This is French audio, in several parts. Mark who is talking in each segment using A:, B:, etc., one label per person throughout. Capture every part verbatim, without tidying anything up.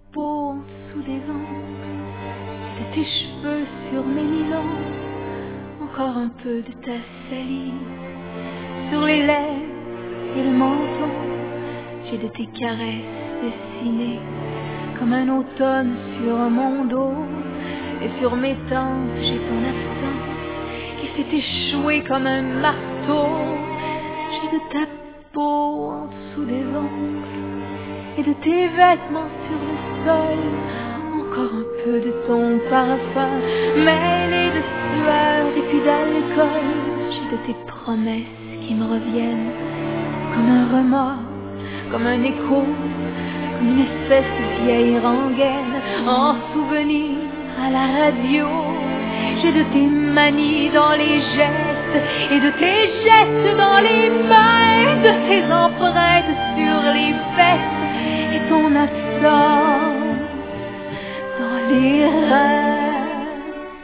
A: peau en dessous des ongles, de tes cheveux sur mes nylons, encore un peu de ta salive sur les lèvres et le menton. J'ai de tes caresses dessinées comme un automne sur mon dos, et sur mes tempes j'ai ton absence qui s'est échouée comme un marteau. J'ai de ta peau en dessous des ongles et de tes vêtements sur le sol, encore un peu de ton parfum mêlé de sueur et puis d'alcool. J'ai de tes promesses qui me reviennent comme un remords, comme un écho, comme une espèce de vieille rengaine en souvenir à la radio. J'ai de tes manies dans les gestes et de tes gestes dans les mains, de tes empreintes sur les fesses et ton absence dans les reins.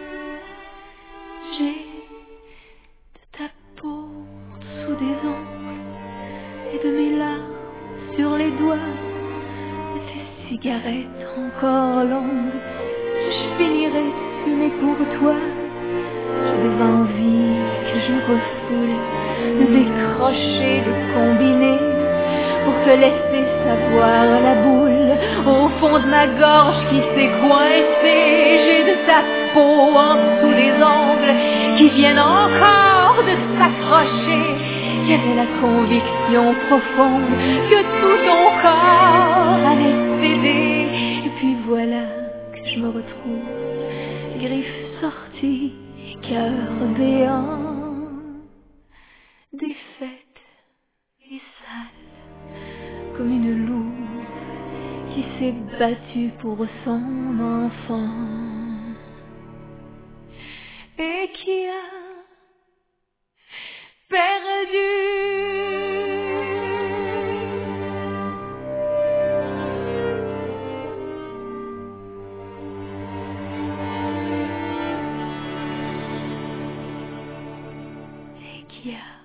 A: J'ai de ta peau sous des ongles et de mes larmes sur les doigts, de tes cigarettes encore longues que je finirai de fumer pour toi. J'ai des envies que je refoule, de décrocher, de combiner pour te laisser savoir la boule au fond de ma gorge qui s'est coincée. J'ai de ta peau en dessous des ongles qui viennent encore de s'accrocher. Il y avait la conviction profonde que tout ton corps allait céder. Et puis voilà que je me retrouve, griffes sorties, cœur béant, défaite et sale comme une louve qui s'est battue pour son enfant et qui a perdu. Et qui a